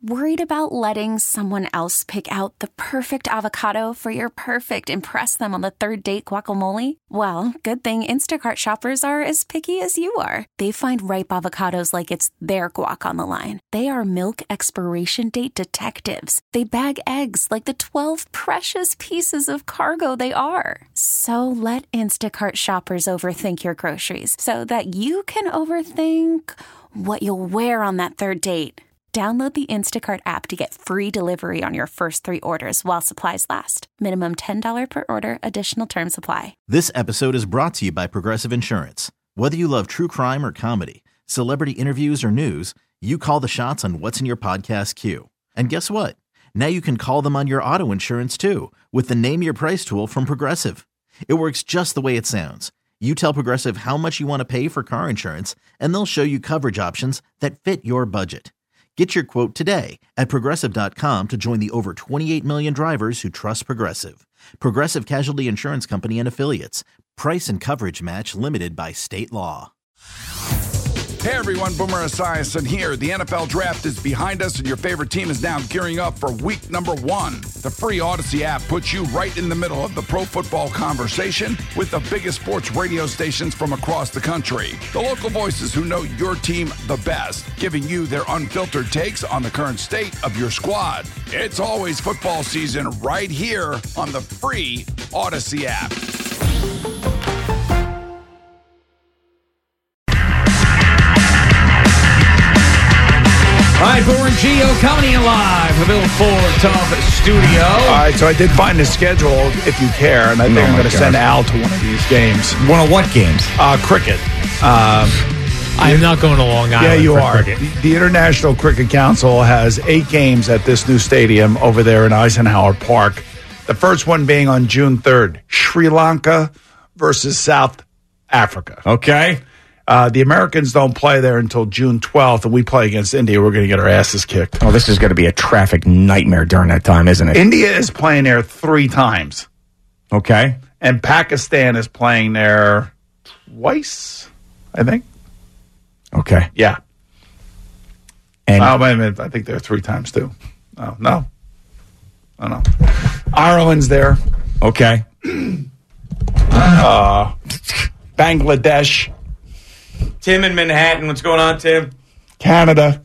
Worried about letting someone else pick out the perfect avocado for your perfect impress them on the third date guacamole? Well, good thing Instacart shoppers are as picky as you are. They find ripe avocados like it's their guac on the line. They are milk expiration date detectives. They bag eggs like the 12 precious pieces of cargo they are. So let Instacart shoppers overthink your groceries so that you can overthink what you'll wear on that third date. Download the Instacart app to get free delivery on your first 3 orders while supplies last. Minimum $10 per order. Additional terms apply. This episode is brought to you by Progressive Insurance. Whether you love true crime or comedy, celebrity interviews or news, you call the shots on what's in your podcast queue. And guess what? Now you can call them on your auto insurance too with the Name Your Price tool from Progressive. It works just the way it sounds. You tell Progressive how much you want to pay for car insurance, and they'll show you coverage options that fit your budget. Get your quote today at Progressive.com to join the over 28 million drivers who trust Progressive. Progressive Casualty Insurance Company and Affiliates. Price and coverage match limited by state law. Hey everyone, Boomer Esiason here. The NFL draft is behind us and your favorite team is now gearing up for week number 1. The free Odyssey app puts you right in the middle of the pro football conversation with the biggest sports radio stations from across the country. The local voices who know your team the best, giving you their unfiltered takes on the current state of your squad. It's always football season right here on the free Odyssey app. All right, Boomer and Gio coming live from the Bill Ford Tough Studio. All right, so I did find the schedule, if you care, and I think I'm going to send Al to one of these games. One of what games? Cricket. I'm not going to Long Island. Yeah, you are. Cricket. The International Cricket Council has 8 games at this new stadium over there in Eisenhower Park. The first one being on June 3rd, Sri Lanka versus South Africa. Okay. The Americans don't play there until June 12th, and we play against India. We're going to get our asses kicked. Oh, this is going to be a traffic nightmare during that time, isn't it? India is playing there 3 times. Okay. And Pakistan is playing there twice, I think. Okay. Yeah. And wait a minute. I think there are 3 times, too. Oh, no. Oh, no. Ireland's there. Okay. Bangladesh. Tim in Manhattan. What's going on, Tim? Canada.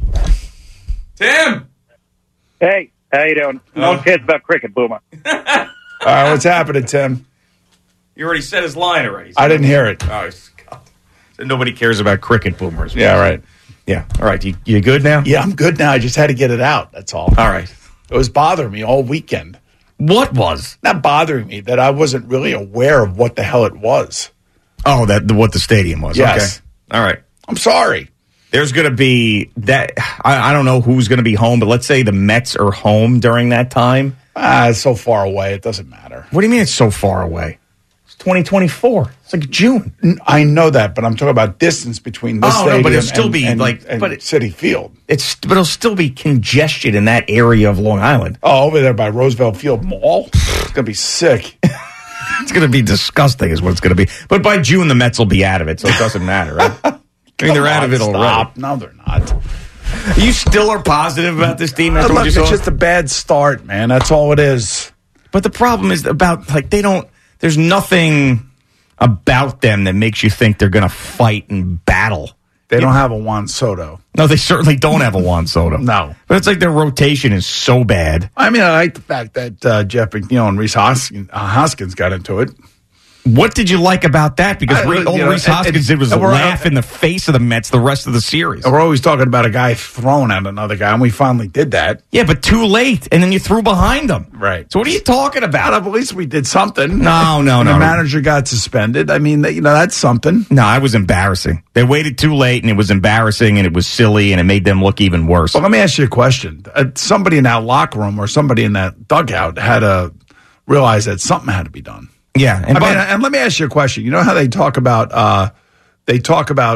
Tim! Hey, how you doing? No one cares about cricket, Boomer. All right, what's happening, Tim? You already said his line already. I didn't hear it. Oh, God. So nobody cares about cricket, Boomers. Yeah, right. Yeah. All right. You good now? Yeah, I'm good now. I just had to get it out. That's all. All right. It was bothering me all weekend. What was? Not bothering me, that I wasn't really aware of what the hell it was. Oh, what the stadium was. Yes. Okay. All right. I'm sorry. There's going to be that. I don't know who's going to be home, but let's say the Mets are home during that time. It's so far away. It doesn't matter. What do you mean it's so far away? It's 2024. It's like June. I know that, but I'm talking about distance between this stadium but it'll still be and Citi Field. But it'll still be congested in that area of Long Island. Oh, over there by Roosevelt Field Mall? It's going to be sick. It's going to be disgusting is what it's going to be. But by June, the Mets will be out of it, so it doesn't matter, right? I mean, they're out of it already. No, they're not. You still are positive about this team? After Look, what you it's saw? just a bad start, man. That's all it is. But the problem is about, there's nothing about them that makes you think they're going to fight and battle. They don't have a Juan Soto. No, they certainly don't have a Juan Soto. No. But it's like their rotation is so bad. I mean, I like the fact that Jeff McNeil and Rhys Hoskins got into it. What did you like about that? Because Rhys Hoskins did was laugh in the face of the Mets the rest of the series. We're always talking about a guy throwing at another guy, and we finally did that. Yeah, but too late, and then you threw behind them. Right. So what are you talking about? At least we did something. No. The manager got suspended. I mean, that's something. No, it was embarrassing. They waited too late, and it was embarrassing, and it was silly, and it made them look even worse. Well, let me ask you a question. Somebody in that locker room or somebody in that dugout had to realize that something had to be done. Yeah, and let me ask you a question. You know how they talk about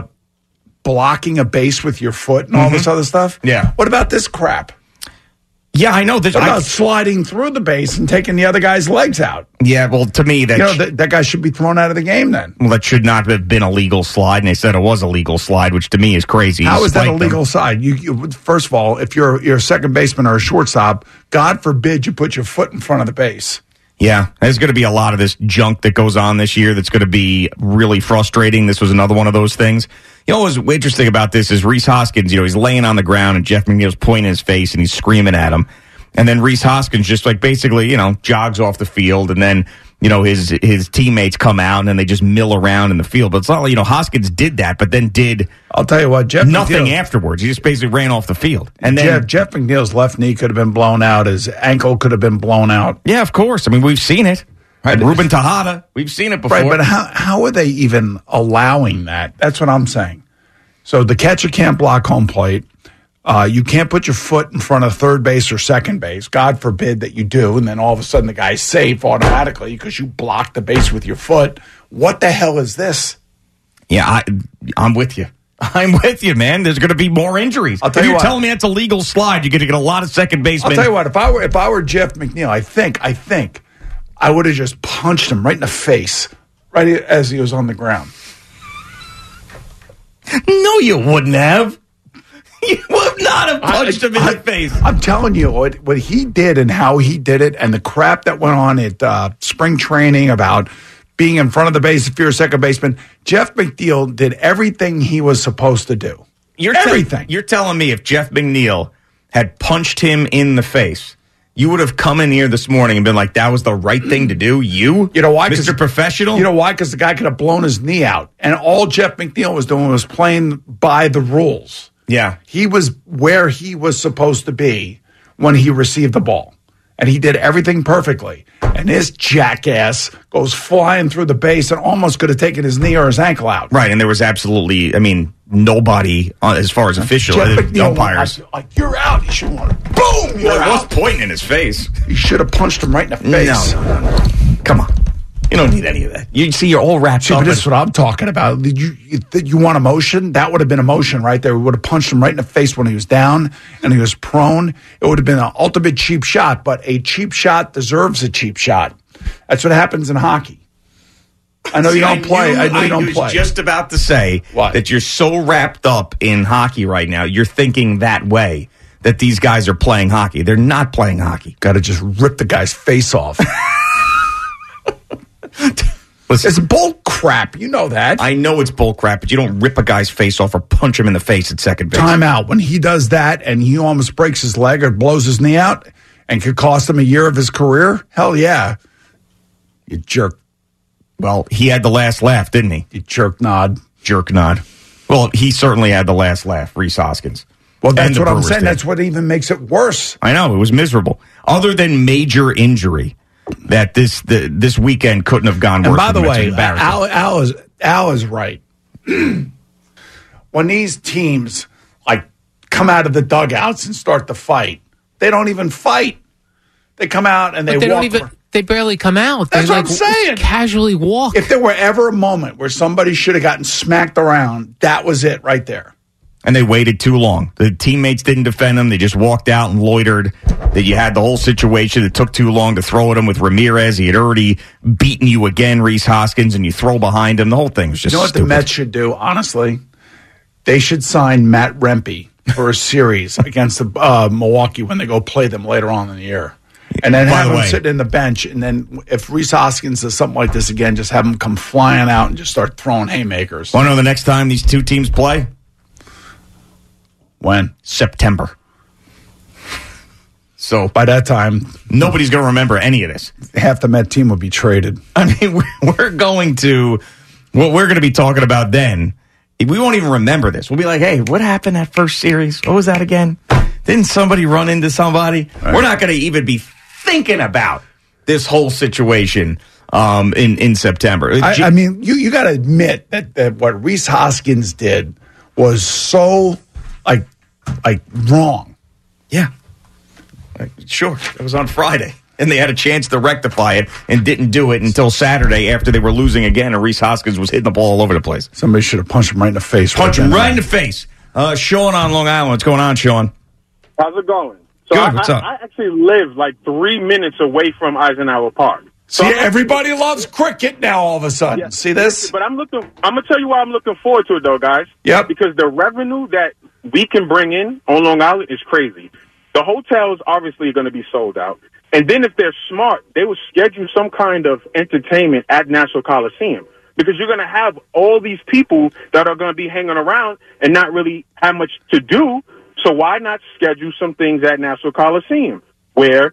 blocking a base with your foot and all this other stuff? Yeah. What about this crap? Yeah, I know. It's about sliding through the base and taking the other guy's legs out. Yeah, well, to me, that guy should be thrown out of the game then. Well, that should not have been a legal slide, and they said it was a legal slide, which to me is crazy. How is that a legal slide? You first of all, if you're a second baseman or a shortstop, God forbid you put your foot in front of the base. Yeah, there's going to be a lot of this junk that goes on this year that's going to be really frustrating. This was another one of those things. You know, what's interesting about this is Rhys Hoskins, he's laying on the ground and Jeff McNeil's pointing his face and he's screaming at him. And then Rhys Hoskins just basically, jogs off the field and then, his teammates come out and then they just mill around in the field. But it's not like, Hoskins did that, but then I'll tell you what, Jeff nothing McNeil, afterwards. He just basically ran off the field. And then Jeff McNeil's left knee could have been blown out. His ankle could have been blown out. Yeah, of course. I mean, we've seen it. Right? Ruben Tejada, we've seen it before. Right, but how are they even allowing that? That's what I'm saying. So the catcher can't block home plate. You can't put your foot in front of third base or second base. God forbid that you do, and then all of a sudden the guy's safe automatically because you blocked the base with your foot. What the hell is this? Yeah, I'm with you. I'm with you, man. There's going to be more injuries. I'll tell you You're what. telling me it's a legal slide. You're going to get a lot of second basemen. I'll tell you what. If I were Jeff McNeil, I think I would have just punched him right in the face, right as he was on the ground. No, you wouldn't have. You would not have punched him in the face. I'm telling you, what he did and how he did it and the crap that went on at spring training about being in front of the base if you're a second baseman, Jeff McNeil did everything he was supposed to do. Everything. You're telling me if Jeff McNeil had punched him in the face, you would have come in here this morning and been like, that was the right thing to do? You know why? Mr. Professional? You know why? Because the guy could have blown his knee out. And all Jeff McNeil was doing was playing by the rules. Yeah. He was where he was supposed to be when he received the ball. And he did everything perfectly. And this jackass goes flying through the base and almost could have taken his knee or his ankle out. Right, and there was absolutely, nobody as far as official umpires. Like, you're out. You should want to, boom, you're Well, it was out. pointing in his face. You should have punched him right in the face. No. Come on. You don't need any of that. You see, you're all wrapped up. But this is what I'm talking about. You want emotion? That would have been emotion right there. We would have punched him right in the face when he was down and he was prone. It would have been an ultimate cheap shot, but a cheap shot deserves a cheap shot. That's what happens in hockey. I know you don't play. I know you don't play. I was just about to say that you're so wrapped up in hockey right now, you're thinking that way, that these guys are playing hockey. They're not playing hockey. Got to just rip the guy's face off. Listen, it's bull crap. You know that. I know it's bull crap, but you don't rip a guy's face off or punch him in the face at second base. Time out. When he does that and he almost breaks his leg or blows his knee out and could cost him a year of his career, hell yeah. You jerk. Well, he had the last laugh, didn't he? You jerk nod. Jerk nod. Well, he certainly had the last laugh, Rhys Hoskins. Well, that's what I'm saying. That's what even makes it worse. I know. It was miserable. Other than major injury, that this weekend couldn't have gone worse. And by the way, Al is right. When these teams come out of the dugouts and start to fight, they don't even fight. They come out and they walk. They barely come out. That's what I'm saying. Casually walk. If there were ever a moment where somebody should have gotten smacked around, that was it right there. And they waited too long. The teammates didn't defend them. They just walked out and loitered. That you had the whole situation. It took too long to throw at him with Ramirez. He had already beaten you again, Rhys Hoskins, and you throw behind him. The whole thing was just what stupid. The Mets should do, honestly? They should sign Matt Rempe for a series against the Milwaukee when they go play them later on in the year. And then have him sitting in the bench. And then if Rhys Hoskins does something like this again, just have him come flying out and just start throwing haymakers. Want to know the next time these two teams play? When? September. So by that time, nobody's going to remember any of this. Half the Met team will be traded. I mean, we're going to be talking about then. We won't even remember this. We'll be like, hey, what happened that first series? What was that again? Didn't somebody run into somebody? Right. We're not going to even be thinking about this whole situation in September. I mean, you got to admit that what Rhys Hoskins did was so wrong. Yeah. Sure. It was on Friday. And they had a chance to rectify it and didn't do it until Saturday after they were losing again and Rhys Hoskins was hitting the ball all over the place. Somebody should have punched him right in the face. Punch him right in the face. Sean on Long Island. What's going on, Sean? How's it going? So Good, what's up? I actually live like 3 minutes away from Eisenhower Park. So See, everybody loves cricket now all of a sudden. Yeah. See this? But I'm going to tell you why I'm looking forward to it, though, guys. Yep. Because the revenue that we can bring in on Long Island is crazy. The hotels obviously are going to be sold out. And then if they're smart, they will schedule some kind of entertainment at Nassau Coliseum. Because you're going to have all these people that are going to be hanging around and not really have much to do. So why not schedule some things at Nassau Coliseum where,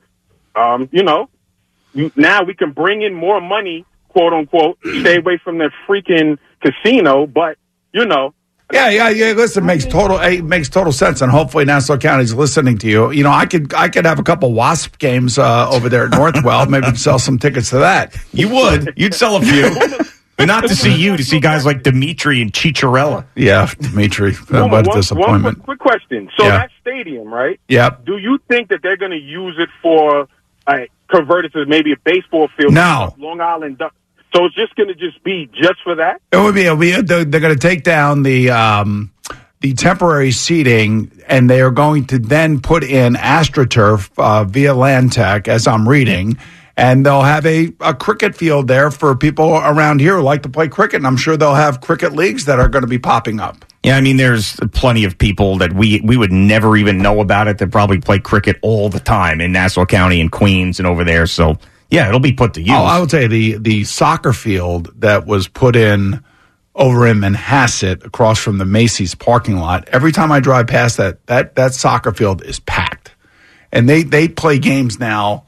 now we can bring in more money, quote unquote, stay away from the freaking casino, but, Yeah. Listen, it makes total sense, and hopefully Nassau County's listening to you. I could have a couple Wasp games over there at Northwell. Maybe sell some tickets to that. You would. You'd sell a few. But not to see you, to see guys like Dimitri and Chicharella. Yeah, Dimitri. What a disappointment. One quick question. So that stadium, right? Yep. Do you think that they're going to use it for convert it to maybe a baseball field? No. Long Island. So it's just going to be just for that? It would be. They're going to take down the temporary seating, and they are going to then put in AstroTurf via Landtech, as I'm reading, and they'll have a cricket field there for people around here who like to play cricket, and I'm sure they'll have cricket leagues that are going to be popping up. Yeah, I mean, there's plenty of people that we would never even know about it that probably play cricket all the time in Nassau County and Queens and over there. So, yeah, it'll be put to use. Oh, I would say the soccer field that was put in over in Manhasset across from the Macy's parking lot, every time I drive past that soccer field is packed. And they play games now,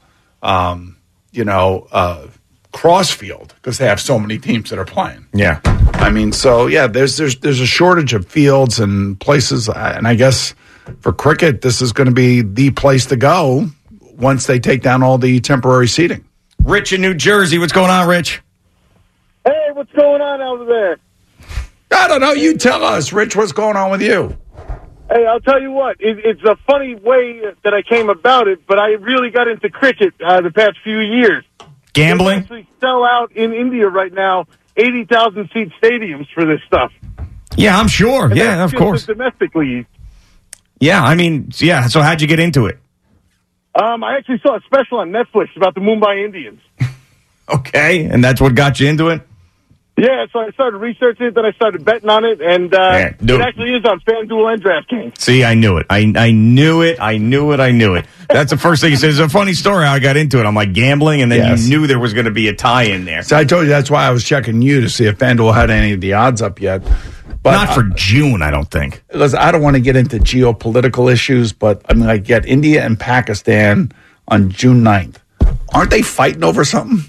cross-field because they have so many teams that are playing. Yeah. I mean, so yeah, there's a shortage of fields and places, and I guess for cricket, this is going to be the place to go once they take down all the temporary seating. Rich in New Jersey, what's going on, Rich? Hey, what's going on over there? I don't know. You tell us, Rich. What's going on with you? Hey, I'll tell you what. It's a funny way that I came about it, but I really got into cricket the past few years. Gambling? They actually sell out in India right now 80,000-seat stadiums for this stuff. Yeah, I'm sure. And yeah, of course. Domestically. Yeah, I mean, yeah. So how'd you get into it? I actually saw a special on Netflix about the Mumbai Indians. Okay, and that's what got you into it? Yeah, so I started researching it, then I started betting on it, and it actually is on FanDuel and DraftKings. See, I knew it. I knew it. That's the first thing he says. It's a funny story how I got into it. I'm like gambling, and then you knew there was going to be a tie in there. So I told you that's why I was checking you to see if FanDuel had any of the odds up yet. But not for June, I don't think. Listen, I don't want to get into geopolitical issues, but I mean, I get India and Pakistan on June 9th. Aren't they fighting over something?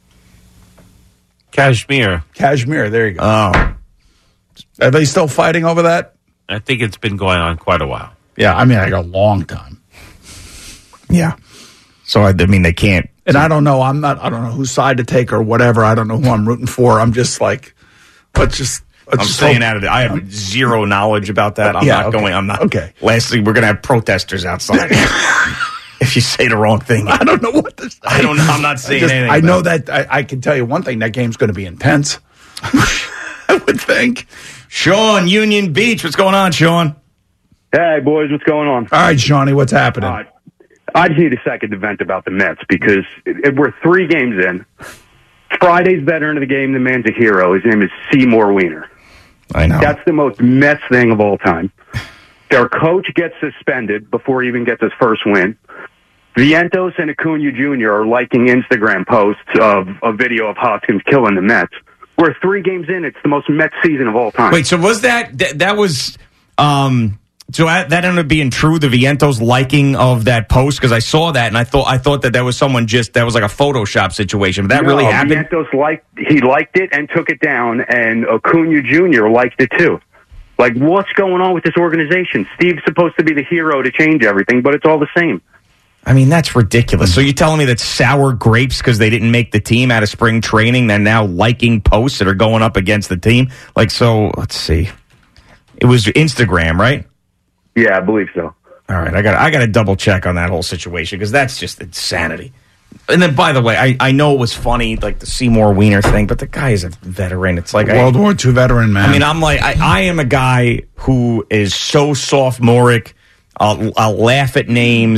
Kashmir, there you go. Oh. Are they still fighting over that? I think it's been going on quite a while. Yeah, I mean, like a long time. Yeah. So, I mean, they can't. And I don't know. I don't know whose side to take or whatever. I don't know who I'm rooting for. I'm just like, I'm staying out of it. I have zero knowledge about that. I'm not. Okay. Lastly, we're going to have protesters outside. If you say the wrong thing. I don't know what to say. I don't know. I'm not saying anything. I know that I can tell you one thing. That game's going to be intense. I would think. Sean, Union Beach. What's going on, Sean? Hey, boys. What's going on? All right, Shawnee. What's happening? I just need a second to vent about the Mets because we're 3 games in. Friday's veteran of the game. The man's a hero. His name is Seymour Wiener. I know. That's the most Mets thing of all time. Their coach gets suspended before he even gets his first win. Vientos and Acuna Jr. are liking Instagram posts of a video of Hoskins killing the Mets. We're 3 games in. It's the most Mets season of all time. Wait, so was that was so that ended up being true? The Vientos liking of that post, because I saw that and I thought that was someone that was like a Photoshop situation. But that really happened. Vientos liked it and took it down, and Acuna Jr. liked it too. Like, what's going on with this organization? Steve's supposed to be the hero to change everything, but it's all the same. I mean, that's ridiculous. So you're telling me that sour grapes because they didn't make the team out of spring training, they're now liking posts that are going up against the team? Like, so let's see. It was Instagram, right? Yeah, I believe so. All right, I got to double check on that whole situation because that's just insanity. And then, by the way, I know it was funny, like the Seymour Wiener thing, but the guy is a veteran. It's like World War II veteran, man. I mean, I'm like, I am a guy who is so sophomoric. I'll laugh at names.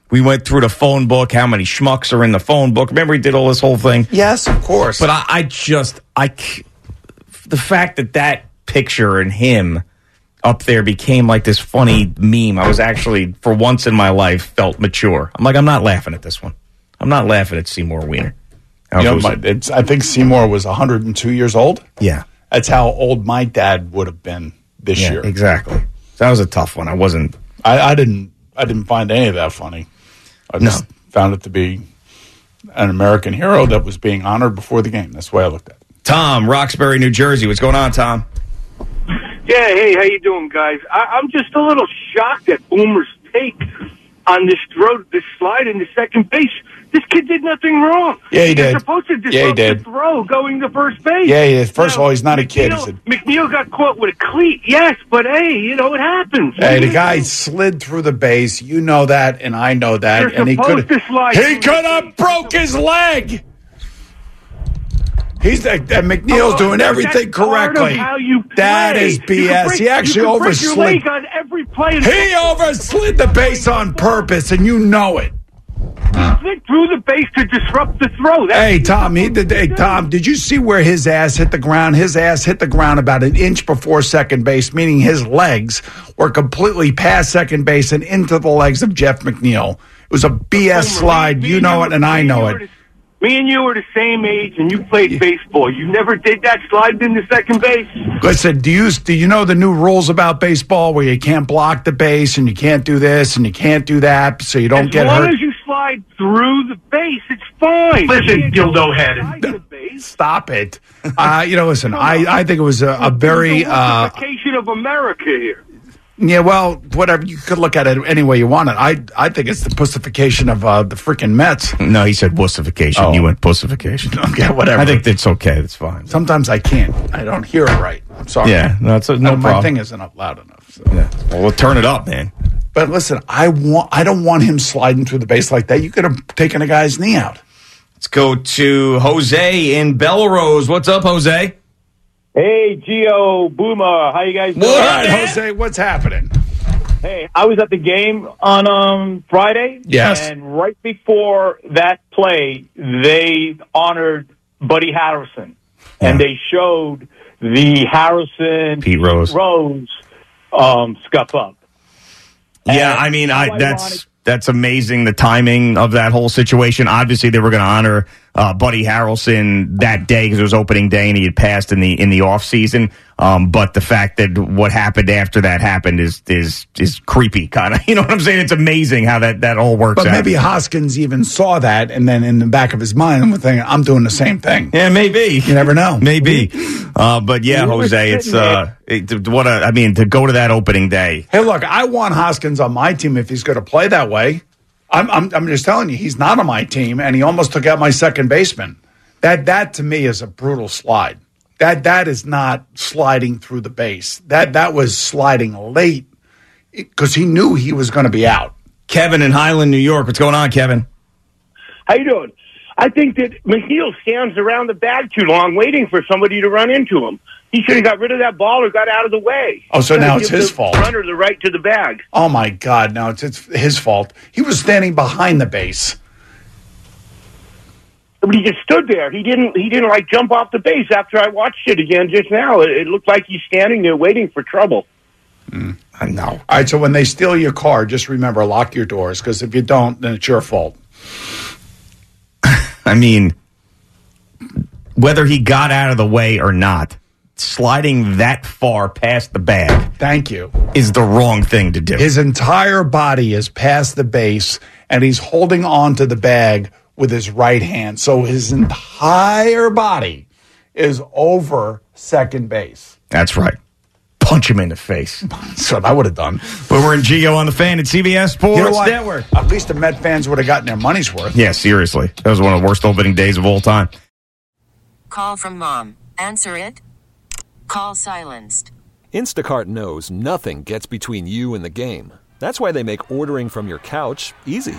We went through the phone book, how many schmucks are in the phone book. Remember, he did all this whole thing? Yes, of course. But the fact that picture and him up there became like this funny meme, I was actually, for once in my life, felt mature. I'm like, I'm not laughing at this one. I'm not laughing at Seymour Wiener. I think Seymour was 102 years old. Yeah. That's how old my dad would have been this year. Exactly. So that was a tough one. I didn't find any of that funny. I just found it to be an American hero that was being honored before the game. That's the way I looked at it. Tom, Roxbury, New Jersey. What's going on, Tom? Yeah, hey, how you doing, guys? I'm just a little shocked at Boomer's take on this slide into second base. This kid did nothing wrong. Yeah, he did. He's supposed to disrupt the throw going to first base. Yeah, he did. First of all, he's not a kid. McNeil got caught with a cleat, yes, but hey, it happens. Hey, the guy slid through the base. You know that, and I know that. You're and he could have broke his leg. McNeil's doing everything correctly. That is BS. He actually overslid. On every play. He overslid the base on purpose, and you know it. Slid through the base to disrupt the throw. Tom, did you see where his ass hit the ground? His ass hit the ground about an inch before second base, meaning his legs were completely past second base and into the legs of Jeff McNeil. It was a BS slide. You know it, and I know it. Me and you were the same age, and you played baseball. You never did that slide into second base. Listen, do you know the new rules about baseball where you can't block the base and you can't do this and you can't do that, so you don't get hurt? As long as you slide through the base, it's fine. Listen, dildo head. Stop it. Listen, I think it was a very pussification of America here. Yeah, well, whatever. You could look at it any way you want it. I think it's the pussification of the freaking Mets. No, he said wussification. Oh. You went pussification. Okay, whatever. I think that's okay. That's fine. Sometimes I can't. I don't hear it right. I'm sorry. Yeah, no problem. My thing isn't up loud enough. So. Yeah. Well, we'll turn it up, man. But listen, I don't want him sliding through the base like that. You could have taken a guy's knee out. Let's go to Jose in Belrose. What's up, Jose? Hey, Gio, Boomer, how you guys doing? All right, Jose, what's happening? Hey, I was at the game on Friday. Yes. And right before that play, they honored Buddy Harrison. Yeah. And they showed the Harrison Pete Rose scuff up. Yeah, I mean, that's amazing, the timing of that whole situation. Obviously, they were going to honor Buddy Harrelson that day because it was opening day and he had passed in the off season. But the fact that what happened after that happened is creepy, kind of. You know what I'm saying? It's amazing how that all works out. But maybe Hoskins even saw that, and then in the back of his mind, was thinking, I'm doing the same thing. Yeah, maybe. You never know. Maybe. But yeah, Jose, it's to go to that opening day. Hey, look, I want Hoskins on my team if he's going to play that way. I'm just telling you, he's not on my team, and he almost took out my second baseman. That to me is a brutal slide. That is not sliding through the base. That was sliding late because he knew he was going to be out. Kevin in Highland, New York. What's going on, Kevin? How you doing? I think that McNeil stands around the bag too long waiting for somebody to run into him. He should have got rid of that ball or got out of the way. Oh, so now it's his fault. Runner the right to the bag. Oh, my God. No, it's his fault. He was standing behind the base. But he just stood there. He didn't like jump off the base after I watched it again just now. It looked like he's standing there waiting for trouble. I know. All right, so when they steal your car, just remember, lock your doors, because if you don't, then it's your fault. I mean, whether he got out of the way or not, sliding that far past the bag, thank you, is the wrong thing to do. His entire body is past the base, and he's holding on to the bag with his right hand. So his entire body is over second base. That's right. Punch him in the face. That's what I would have done. But we're in Gio on the Fan at CBS Sports Network. At least the Met fans would have gotten their money's worth. Yeah, seriously. That was one of the worst opening days of all time. Call from mom. Answer it. Call silenced. Instacart knows nothing gets between you and the game. That's why they make ordering from your couch easy.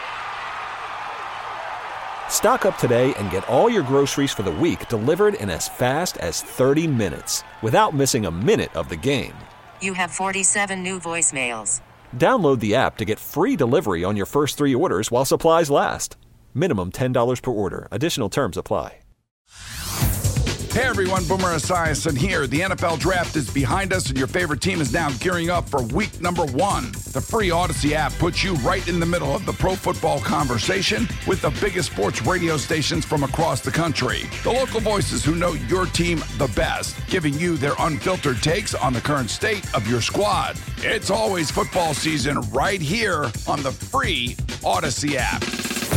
Stock up today and get all your groceries for the week delivered in as fast as 30 minutes without missing a minute of the game. You have 47 new voicemails. Download the app to get free delivery on your first 3 orders while supplies last. Minimum $10 per order. Additional terms apply. Hey everyone, Boomer Esiason here. The NFL Draft is behind us and your favorite team is now gearing up for week number 1. The free Odyssey app puts you right in the middle of the pro football conversation with the biggest sports radio stations from across the country. The local voices who know your team the best, giving you their unfiltered takes on the current state of your squad. It's always football season right here on the free Odyssey app.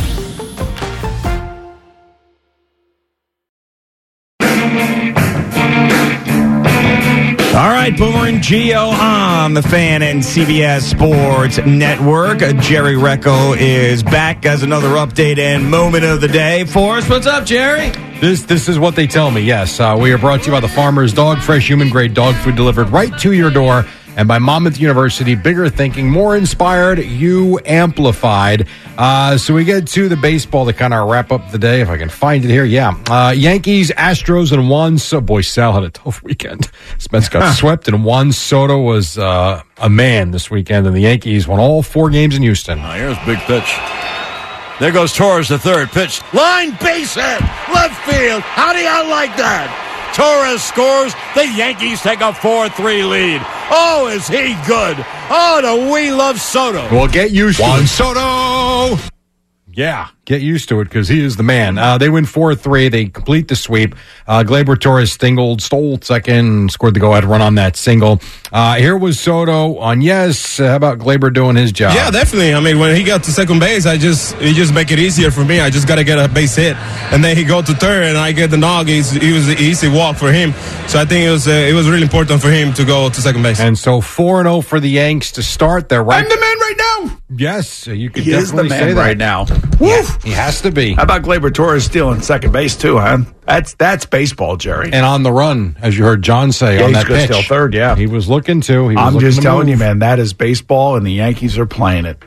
All right, Boomer and Gio on the Fan and CBS Sports Network. Jerry Recco is back as another update and moment of the day for us. What's up, Jerry? This is what they tell me, yes. We are brought to you by the Farmer's Dog, fresh human-grade dog food delivered right to your door. And by Monmouth University, bigger thinking, more inspired, you amplified. So we get to the baseball to kind of wrap up the day, if I can find it here. Yeah. Yankees, Astros, and Juan Soto. Boy, Sal had a tough weekend. Spence got swept, and Juan Soto was a man this weekend, and the Yankees won all 4 games in Houston. Here's a big pitch. There goes Torres, the third pitch. Line base hit, left field. How do you like that? Torres scores. The Yankees take a 4-3 lead. Oh, is he good? Oh, do we love Soto. Well, get used to it. Juan Soto! Yeah, get used to it because he is the man. They win 4-3. They complete the sweep. Gleyber Torres stole second, scored the go-ahead run on that single. Here was Soto on yes. How about Gleyber doing his job? Yeah, definitely. I mean, when he got to second base, he just make it easier for me. I just got to get a base hit. And then he go to third, and I get the knock. It was an easy walk for him. So I think it was really important for him to go to second base. And so 4-0 for the Yanks to start. They're right. I'm the man right now. Yes, you could He is the definitely man say that right now. Yeah, he has to be. How about Gleyber Torres stealing second base too, huh? That's baseball, Jerry. And on the run, as you heard John say on he's that gonna pitch. steal third, yeah. He was looking to. I'm just telling you, man, that is baseball, and the Yankees are playing it.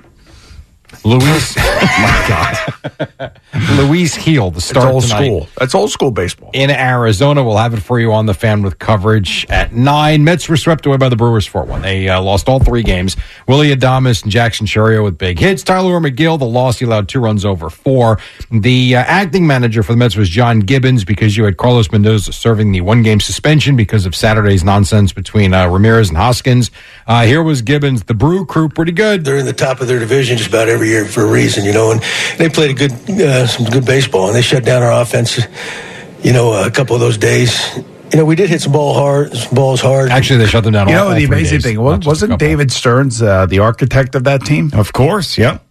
Luis, my God, Luis Heel, the start old tonight. school. That's old school baseball. In Arizona, we'll have it for you on the Fan with coverage at 9. Mets were swept away by the Brewers 4-1. They lost all 3 games. Willie Adames and Jackson Chourio with big hits. Tyler McGill, the loss, he allowed 2 runs over 4. The acting manager for the Mets was John Gibbons because you had Carlos Mendoza serving the 1-game suspension because of Saturday's nonsense between Ramirez and Hoskins. Here was Gibbons. The Brew crew, pretty good. They're in the top of their division just about every year for a reason, and they played some good baseball, and they shut down our offense, a couple of those days. We did hit some balls hard. Actually, they shut them down all the 3 amazing days, thing, wasn't David Stearns the architect of that team? Of course, yep.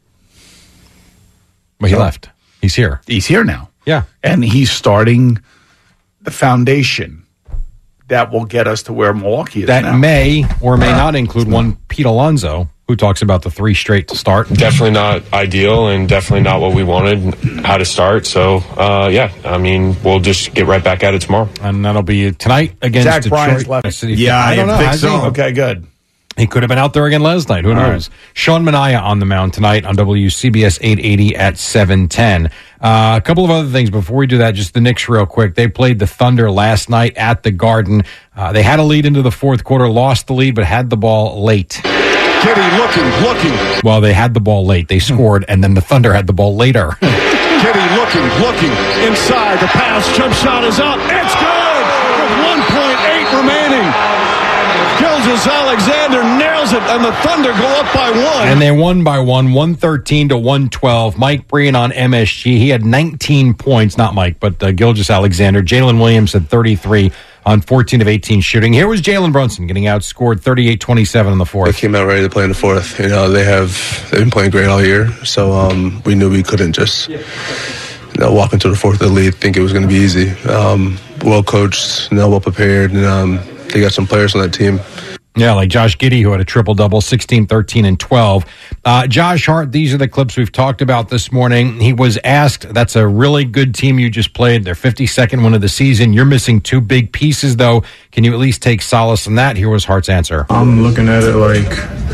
But he left. He's here. He's here now. Yeah. And he's starting the foundation that will get us to where Milwaukee is That now. may or may not include one Pete Alonso, who talks about the 3 straight to start. Definitely not ideal and definitely not what we wanted, how to start. So, we'll just get right back at it tomorrow. And that'll be tonight against Zach Detroit. Bryan's left. I don't know. think Has so. he? Okay, good. He could have been out there again last night. Who knows? Sean Manaea on the mound tonight on WCBS 880 at 7:10. A couple of other things before we do that. Just the Knicks real quick. They played the Thunder last night at the Garden. They had a lead into the fourth quarter, lost the lead, but had the ball late. Kitty looking. Well, they had the ball late. They scored, and then the Thunder had the ball later. Kitty looking. Inside, the pass, jump shot is up. It's good with 1.8 remaining. Gilgeous-Alexander nails it, and the Thunder go up by 1. And they won by 113 to 112. Mike Breen on MSG. He had 19 points. Not Mike, but Gilgeous-Alexander. Jalen Williams had 33 on 14 of 18 shooting. Here was Jalen Brunson getting outscored 38-27 in the fourth. They came out ready to play in the fourth. They've been playing great all year. So we knew we couldn't just walk into the fourth of the lead, think it was going to be easy. Well coached, well prepared, and they got some players on that team. Yeah, like Josh Giddey, who had a triple-double, 16, 13, and 12. Josh Hart, these are the clips we've talked about this morning. He was asked, that's a really good team you just played, their 52nd win of the season. You're missing 2 big pieces, though. Can you at least take solace in that? Here was Hart's answer. I'm looking at it like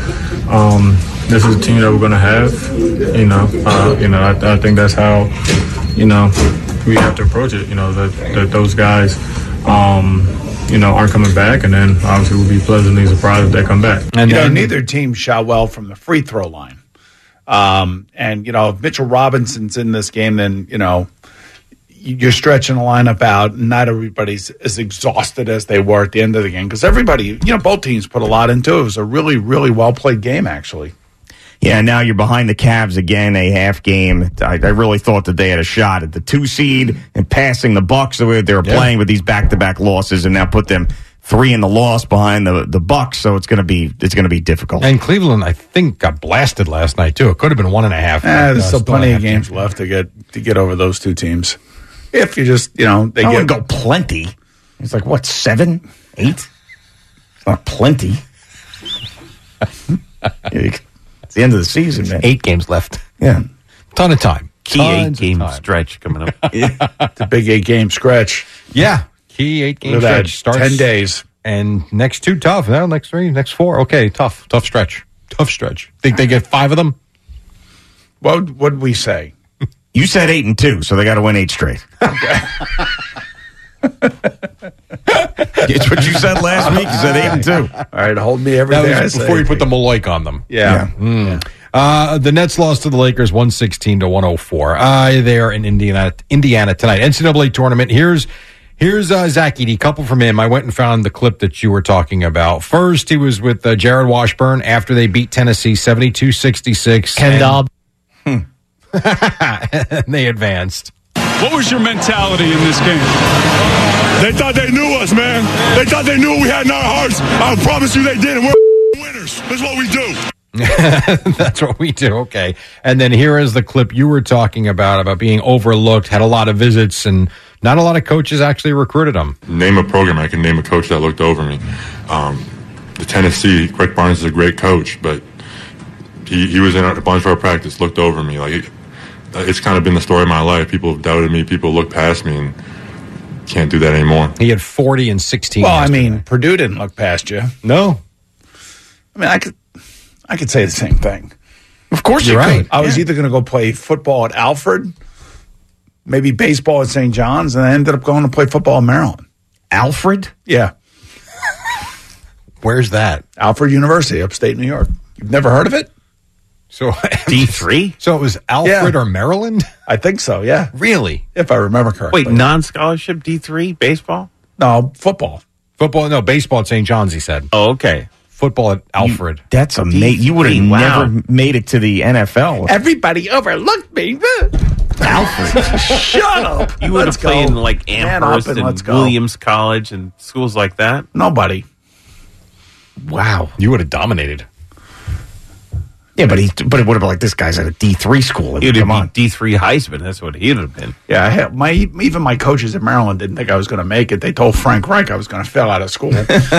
this is a team that we're going to have. I think that's how, we have to approach it, that those guys aren't coming back, and then obviously we'll be pleasantly surprised if they come back. And neither team shot well from the free throw line. And if Mitchell Robinson's in this game, then, you're stretching the lineup out. Not everybody's as exhausted as they were at the end of the game because everybody, both teams put a lot into it. It was a really, really well-played game, actually. Yeah, now you're behind the Cavs again, a half game. I really thought that they had a shot at the 2 seed and passing the Bucks the way they were playing with these back-to-back losses, and now put them 3 in the loss behind the Bucks. So it's going to be difficult. And Cleveland, I think, got blasted last night too. It could have been 1.5. There's still plenty of games left to get over those two teams. If you just they wouldn't go plenty. It's like what 7, 8? It's not plenty. It's the end of the season, man. 8 games left. Yeah. Ton of time. Key 8-game stretch coming up. It's a big 8-game stretch. Yeah. Key 8-game stretch. Starts 10 days. And next 2 tough. No, next 3, next 4. Okay, tough stretch. Tough stretch. Think they get 5 of them? What did we say? You said 8 and 2, so they got to win 8 straight. Okay. It's what you said last week. You said 8 and 2. All right, hold me every day. That was before you put the Maloik on them. Yeah. The Nets lost to the Lakers 116-104. They are in Indiana tonight. NCAA tournament. Here's Zach Edey, couple from him. I went and found the clip that you were talking about. First, he was with Jared Washburn after they beat Tennessee 72-66. Ken Dobb. And they advanced. What was your mentality in this game? They thought they knew us, man. They thought they knew what we had in our hearts. I promise you they didn't. We're winners. That's what we do. That's what we do. Okay. And then here is the clip you were talking about being overlooked, had a lot of visits, and not a lot of coaches actually recruited him. Name a program. I can name a coach that looked over me. The Tennessee, Greg Barnes is a great coach, but he was in a bunch of our practice, looked over me. Like, it's kind of been the story of my life. People have doubted me. People look past me and can't do that anymore. He had 40 and 16. Well, yesterday. I mean, Purdue didn't look past you. No. I mean, I could say the same thing. Of course you're right. I was either going to go play football at Alfred, maybe baseball at St. John's, and I ended up going to play football in Maryland. Alfred? Yeah. Where's that? Alfred University, upstate New York. You've never heard of it? So D3? So it was Alfred or Maryland? I think so, yeah. Really? If I remember correctly. Wait, non-scholarship D3 baseball? No, football. No, baseball at St. John's, he said. Oh, okay. Football at Alfred. That's amazing. You would have never made it to the NFL. Everybody overlooked me. Alfred. Shut up. You would have played in like Man Amherst up and let's and go. Williams College and schools like that? Nobody. Wow. You would have dominated. Yeah, but it would have been like this guy's at a D3 school. He'd have been D3 Heisman. That's what he'd have been. Yeah, even my coaches at Maryland didn't think I was going to make it. They told Frank Reich I was going to fail out of school.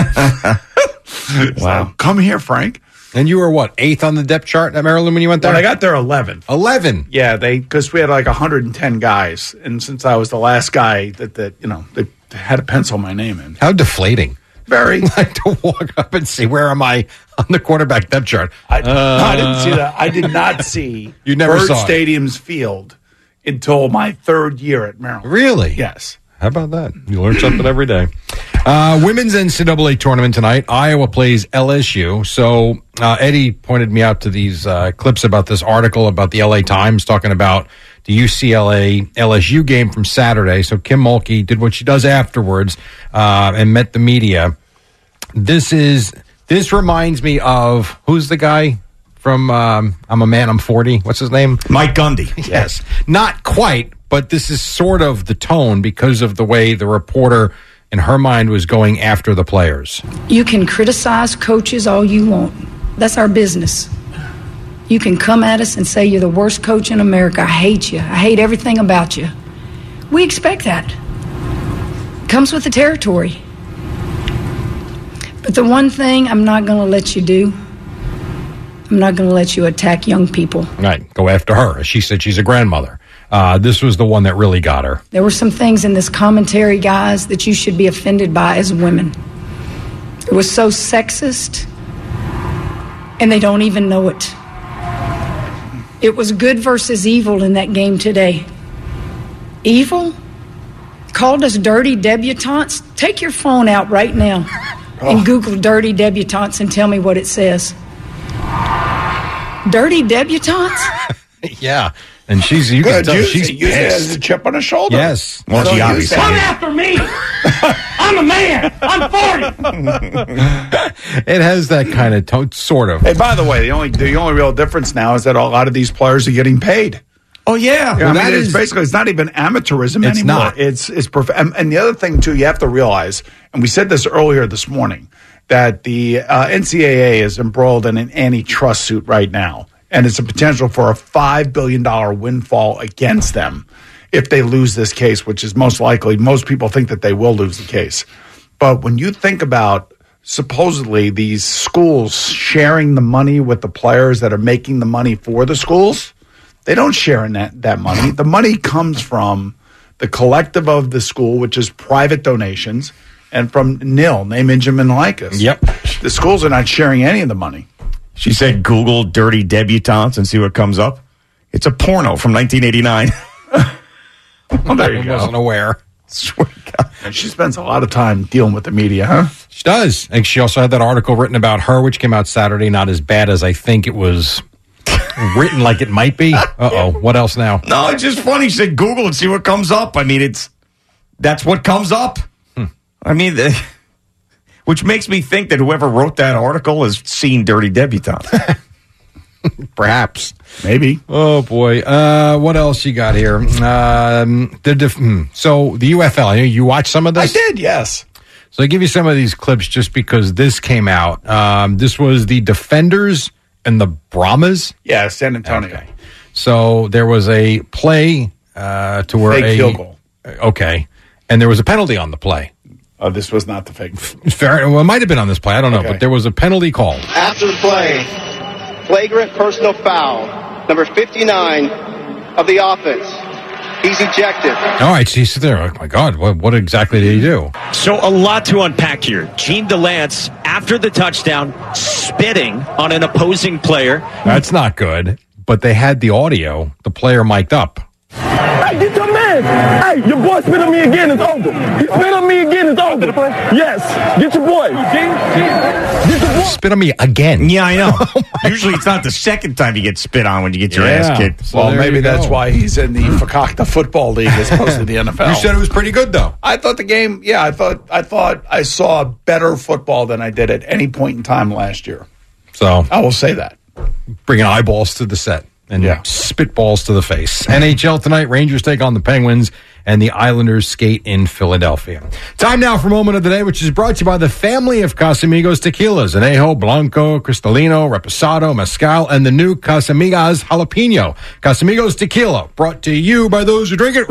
Wow. Come here, Frank. And you were what, 8th on the depth chart at Maryland when you went there? When I got there, 11th. 11? Yeah, because we had like 110 guys. And since I was the last guy that they had to pencil my name in. How deflating. Very. Like to walk up and see, where am I on the quarterback depth chart? I didn't see that. I did not see You never Bird saw it. Stadium's field until my 3rd year at Maryland. Really? Yes. How about that? You learn something every day. Women's NCAA tournament tonight. Iowa plays LSU. So Eddie pointed me out to these clips about this article about the LA Times talking about the UCLA LSU game from Saturday. So Kim Mulkey did what she does afterwards and met the media. This reminds me of, who's the guy from I'm a Man, I'm 40? What's his name? Mike Gundy. Yes. Not quite, but this is sort of the tone because of the way the reporter, in her mind, was going after the players. You can criticize coaches all you want. That's our business. You can come at us and say you're the worst coach in America. I hate you. I hate everything about you. We expect that. It comes with the territory. But the one thing I'm not going to let you do, I'm not going to let you attack young people. Right. Go after her. She said she's a grandmother. This was the one that really got her. There were some things in this commentary, guys, that you should be offended by as women. It was so sexist, and they don't even know it. It was good versus evil in that game today. Evil? Called us dirty debutantes? Take your phone out right now and Google dirty debutantes and tell me what it says. Dirty debutantes? Yeah. And you can tell she's use it as a chip on her shoulder. Yes. Well, she obviously Come after me! I'm a man! I'm 40! It has that kind of tone, sort of. Hey, by the way, the only real difference now is that a lot of these players are getting paid. Oh, yeah. I mean, it's basically, it's not even amateurism It's anymore. not. It's and the other thing, too, you have to realize, and we said this earlier this morning, that the NCAA is embroiled in an antitrust suit right now. And it's a potential for a $5 billion windfall against them if they lose this case, which is most likely. Most people think that they will lose the case. But when you think about supposedly these schools sharing the money with the players that are making the money for the schools, they don't share in that money. The money comes from the collective of the school, which is private donations, and from NIL, name, image, and likeness. Yep. The schools are not sharing any of the money. She said, Google dirty debutantes and see what comes up. It's a porno from 1989. Well, there you I go. wasn't aware. Swear to God. And she spends a lot of time dealing with the media, huh? She does. And she also had that article written about her, which came out Saturday. Not as bad as I think it was written like it might be. Uh-oh. What else now? No, it's just funny. She said, Google and see what comes up. I mean, that's what comes up. I mean, which makes me think that whoever wrote that article has seen Dirty Debutantes. Perhaps. Maybe. Oh, boy. What else you got here? So the UFL, I know you watched some of this? I did, yes. So I give you some of these clips just because this came out. This was the Defenders and the Brahmas. Yeah, San Antonio. Okay. So there was a play to where Fake field goal. Okay. And there was a penalty on the play. Oh, this was not the fake. Fair. Well, it might have been on this play. I don't know. Okay. But there was a penalty called. After the play, flagrant personal foul, number 59 of the offense. He's ejected. All right, so he's there. Oh, my God. What exactly did he do? So a lot to unpack here. Gene Delance, after the touchdown, spitting on an opposing player. That's not good. But they had the audio, the player mic'd up. Hey, get your man! Hey, your boy spit on me again, it's over. He spit on me again, it's over. Yes, get your boy. Get your boy. Spit on me again. Yeah, I know. Usually it's not the second time you get spit on when you get your ass kicked. So Well, there maybe you that's go. why he's in the Fakakta Football League as opposed to the NFL. You said it was pretty good, though. I thought the game, I thought I saw better football than I did at any point in time last year. So I will say that. bringing eyeballs to the set and spitballs to the face. NHL tonight, Rangers take on the Penguins, and the Islanders skate in Philadelphia. Time now for Moment of the Day, which is brought to you by the family of Casamigos tequilas, Anejo, Blanco, Cristalino, Reposado, Mezcal, and the new Casamigas Jalapeno. Casamigos tequila, brought to you by those who drink it.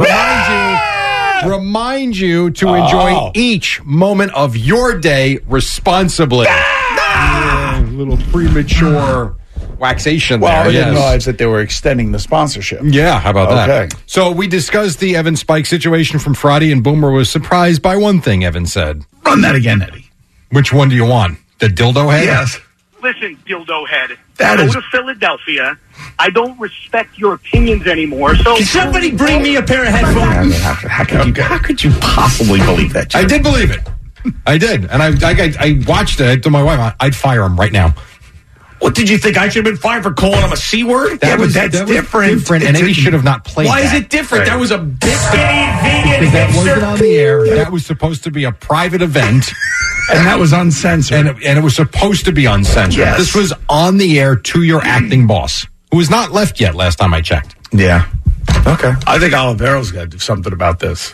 Remind you to enjoy each moment of your day responsibly. Yeah, a little premature waxation Well, there. I didn't realize that they were extending the sponsorship. Yeah, how about that? Okay. So we discussed the Evan Spike situation from Friday, and Boomer was surprised by one thing Evan said. Run that again, Eddie. Which one do you want? The dildo head? Yes. Listen, dildo head. That Go is- to Philadelphia. I don't respect your opinions anymore. So Can somebody bring me a pair of headphones? How could you possibly believe that, I Jerry? did believe it. I did. And I watched it. I told my wife, I'd fire him right now. What did you think? I should have been fined for calling him a C word? That was different. And Eddie should have not played Why is that. it different? That was a big Because that wasn't on the air. That was supposed to be a private event. And that was uncensored. And it was supposed to be uncensored. Yes. This was on the air to your acting boss, who was not left yet last time I checked. Yeah. Okay. I think Olivero's got to do something about this.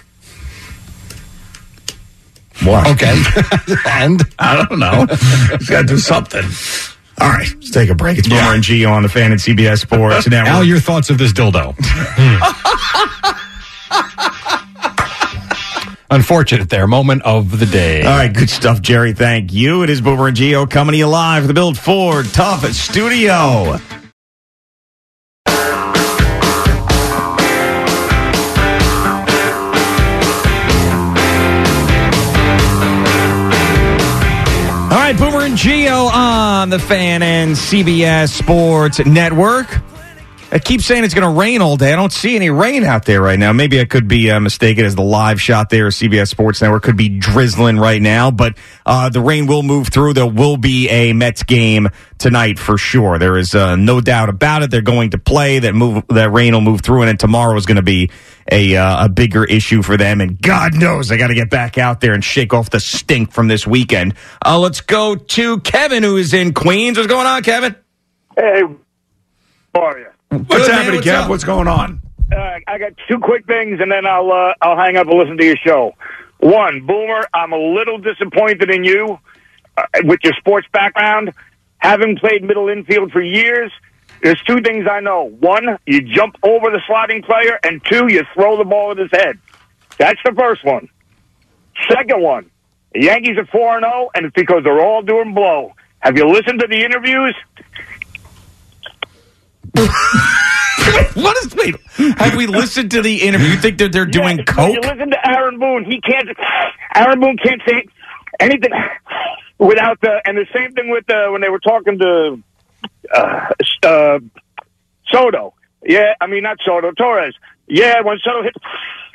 What? Okay. And? I don't know. He's got to do something. All right, let's take a break. It's Boomer and Gio on the Fan and CBS Sports Network. Al, your thoughts of this dildo? Unfortunate there. Moment of the day. All right, good stuff, Jerry. Thank you. It is Boomer and Gio coming to you live from the Build Ford Tough Studio. All right, Boomer and Gio on the Fan and CBS Sports Network. I keep saying it's going to rain all day. I don't see any rain out there right now. Maybe I could be mistaken as the live shot there. CBS Sports Network could be drizzling right now, but the rain will move through. There will be a Mets game tonight for sure. There is no doubt about it. They're going to play. That rain will move through, and then tomorrow is going to be a bigger issue for them. And God knows I got to get back out there and shake off the stink from this weekend. Let's go to Kevin, who is in Queens. What's going on, Kevin? Hey, how are you? What's happening, Kev? What's going on? I got two quick things, and then I'll hang up and listen to your show. One, Boomer, I'm a little disappointed in you with your sports background. Having played middle infield for years, there's two things I know. One, you jump over the sliding player, and two, you throw the ball at his head. That's the first one. Second one, the Yankees are 4-0, and it's because they're all doing blow. Have you listened to the interviews? Wait, have we listened to the interview? You think that they're doing coke? You listen to Aaron Boone. Aaron Boone can't say anything without and the same thing with when they were talking to Soto. Yeah, I mean, not Soto, Torres. Yeah, when Soto hit...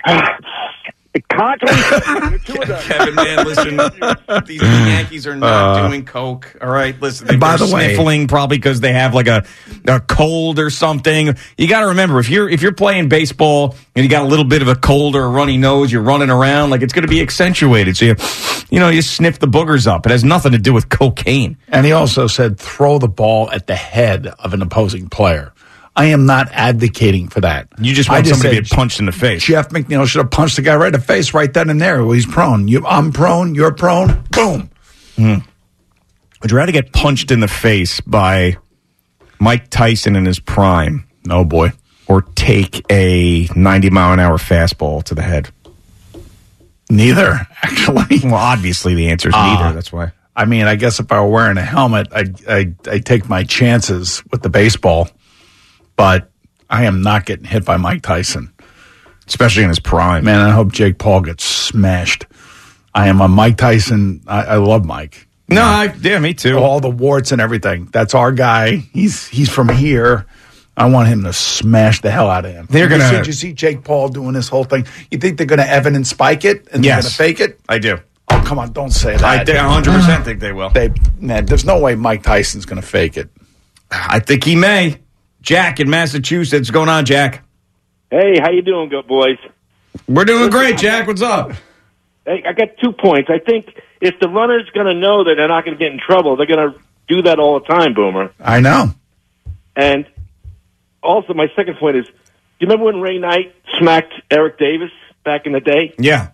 Kevin, man, listen, these Yankees are not doing coke. All right, listen. They're sniffling probably because they have like a cold or something. You got to remember, if you're playing baseball and you got a little bit of a cold or a runny nose, you're running around, like it's going to be accentuated. So you sniff the boogers up. It has nothing to do with cocaine. And he also said, throw the ball at the head of an opposing player. I am not advocating for that. You just want somebody to get punched in the face. Jeff McNeil should have punched the guy right in the face right then and there. Well, he's prone. I'm prone. You're prone. Boom. Would you rather get punched in the face by Mike Tyson in his prime? Oh, boy. Or take a 90-mile-an-hour fastball to the head? Neither, actually. Well, obviously the answer is neither. That's why. I mean, I guess if I were wearing a helmet, I'd take my chances with the baseball. But I am not getting hit by Mike Tyson. Especially in his prime. Man, I hope Jake Paul gets smashed. I am a Mike Tyson. I love Mike. Yeah, me too. All the warts and everything. That's our guy. He's from here. I want him to smash the hell out of him. Did you see Jake Paul doing this whole thing? You think they're going to Evan and spike it? And they're going to fake it? I do. Oh, come on. Don't say that. I 100% think they will. Man, there's no way Mike Tyson's going to fake it. I think he may. Jack in Massachusetts. What's going on, Jack? Hey, how you doing, good boys? We're doing great, Jack. What's up? Hey, I got 2 points. I think if the runner's going to know that they're not going to get in trouble, they're going to do that all the time, Boomer. I know. And also, my second point is, do you remember when Ray Knight smacked Eric Davis back in the day? Yeah.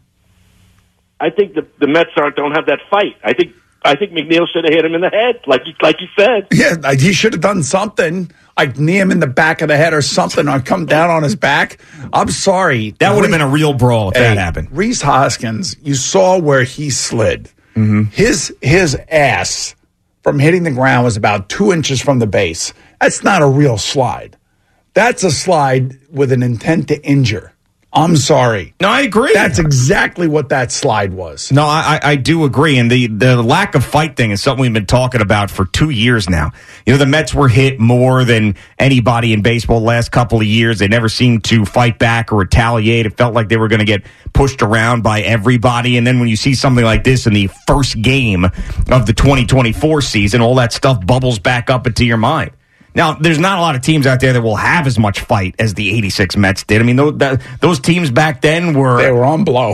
I think the Mets don't have that fight. I think McNeil should have hit him in the head, like you said. Yeah, he should have done something, like knee him in the back of the head or something, or come down on his back. I'm sorry. That would have been a real brawl if that happened. Rhys Hoskins, you saw where he slid. Mm-hmm. His ass from hitting the ground was about 2 inches from the base. That's not a real slide. That's a slide with an intent to injure. I'm sorry. No, I agree. That's exactly what that slide was. No, I do agree. And the lack of fight thing is something we've been talking about for 2 years now. The Mets were hit more than anybody in baseball the last couple of years. They never seemed to fight back or retaliate. It felt like they were going to get pushed around by everybody. And then when you see something like this in the first game of the 2024 season, all that stuff bubbles back up into your mind. Now, there's not a lot of teams out there that will have as much fight as the 86 Mets did. I mean, those teams back then were... They were on blow.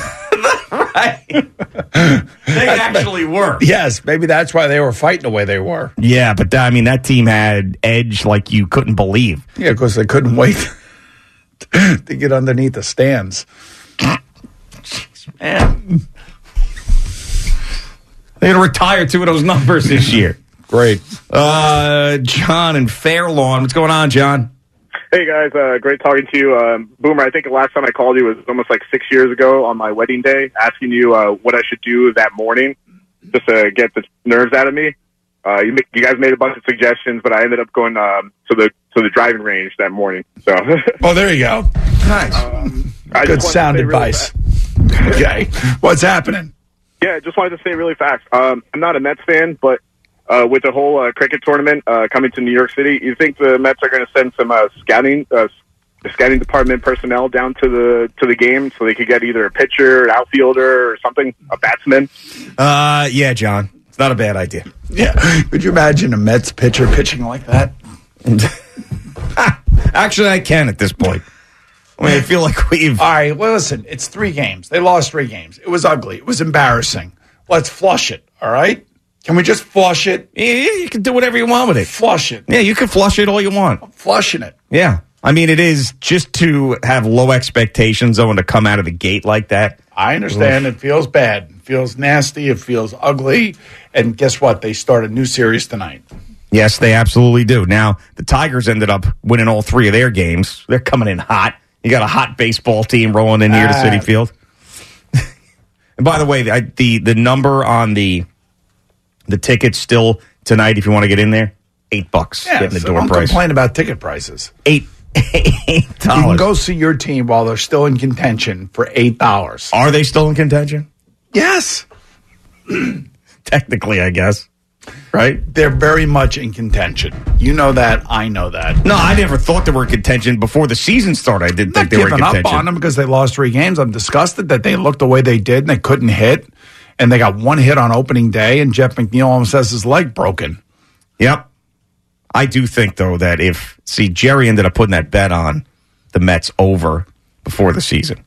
Right. They actually were. Yes, maybe that's why they were fighting the way they were. Yeah, but that team had edge like you couldn't believe. Yeah, because they couldn't wait to get underneath the stands. Jeez, man. They're going to retire 2 of those numbers this year. Great. John in Fairlawn. What's going on, John? Hey, guys. Great talking to you. Boomer, I think the last time I called you was almost like 6 years ago on my wedding day, asking you what I should do that morning just to get the nerves out of me. You guys made a bunch of suggestions, but I ended up going to the driving range that morning. So. Oh, there you go. Nice. Good sound advice. Okay. What's happening? Yeah, I just wanted to say really fast. I'm not a Mets fan, but with the whole cricket tournament coming to New York City, you think the Mets are going to send some scouting department personnel down to the game so they could get either a pitcher, an outfielder, or something, a batsman? Yeah, John. It's not a bad idea. Yeah. Could you imagine a Mets pitcher pitching like that? Actually, I can at this point. I mean, I feel like we've... All right, well, listen, it's 3 games. They lost 3 games. It was ugly. It was embarrassing. Let's flush it, all right? Can we just flush it? Yeah, you can do whatever you want with it. Flush it. Yeah, you can flush it all you want. I'm flushing it. Yeah. I mean, it is just to have low expectations, though, and to come out of the gate like that. I understand. It feels bad. It feels nasty. It feels ugly. And guess what? They start a new series tonight. Yes, they absolutely do. Now, the Tigers ended up winning all 3 of their games. They're coming in hot. You got a hot baseball team rolling in here to Citi Field. And by the way, the number on the tickets still tonight, if you want to get in there, $8. Yeah, getting the so door don't price. complain about ticket prices. $8. You can go see your team while they're still in contention for $8. Are they still in contention? Yes. Technically, I guess. Right? They're very much in contention. You know that. I know that. No, I never thought they were in contention before the season started. I didn't think they were in contention. Up on them because they lost 3 games. I'm disgusted that they looked the way they did and they couldn't hit. And they got 1 hit on opening day, and Jeff McNeil almost has his leg broken. Yep. I do think, though, that Jerry ended up putting that bet on the Mets over before the season.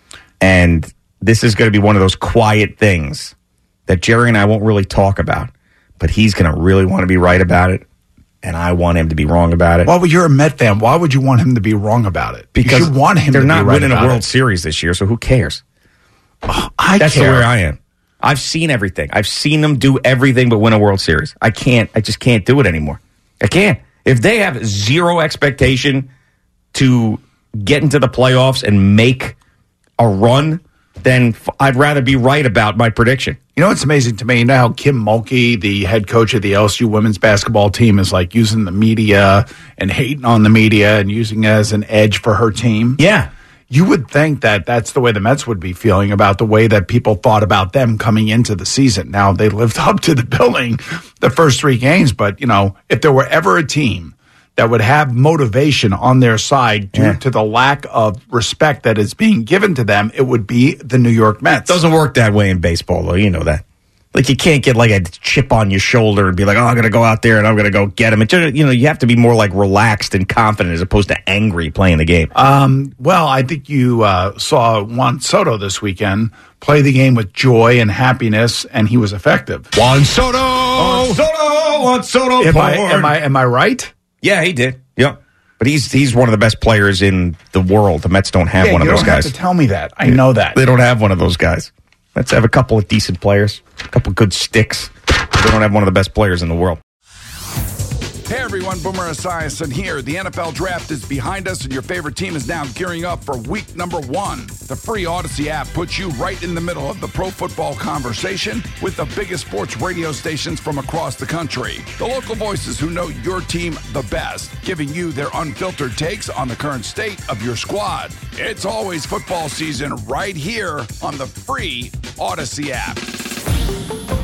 And this is going to be one of those quiet things that Jerry and I won't really talk about. But he's going to really want to be right about it, and I want him to be wrong about it. Well, you're a Met fan. Why would you want him to be wrong about it? Because you should want him they're to not be right winning a about World it. Series this year, so who cares? That's the way I am. I've seen everything. I've seen them do everything but win a World Series. I just can't do it anymore. I can't. If they have zero expectation to get into the playoffs and make a run, then I'd rather be right about my prediction. You know what's amazing to me? You know how Kim Mulkey, the head coach of the LSU women's basketball team, is like using the media and hating on the media and using it as an edge for her team? Yeah. You would think that that's the way the Mets would be feeling about the way that people thought about them coming into the season. Now, they lived up to the billing the first 3 games, but, you know, if there were ever a team that would have motivation on their side due to the lack of respect that is being given to them, it would be the New York Mets. Doesn't work that way in baseball, though. You know that. Like, you can't get like a chip on your shoulder and be like, oh, I'm going to go out there and I'm going to go get him. You know, you have to be more like relaxed and confident as opposed to angry playing the game. Well, I think you saw Juan Soto this weekend play the game with joy and happiness, and he was effective. Juan Soto! Juan Soto! Am I right? Yeah, he did. Yep. But he's one of the best players in the world. The Mets don't have one of those guys. You don't have to tell me that. I know that. They don't have one of those guys. Let's have a couple of decent players, a couple of good sticks. They don't have one of the best players in the world. Hey everyone, Boomer Esiason here. The NFL Draft is behind us and your favorite team is now gearing up for week number 1. The free Odyssey app puts you right in the middle of the pro football conversation with the biggest sports radio stations from across the country. The local voices who know your team the best, giving you their unfiltered takes on the current state of your squad. It's always football season right here on the free Odyssey app.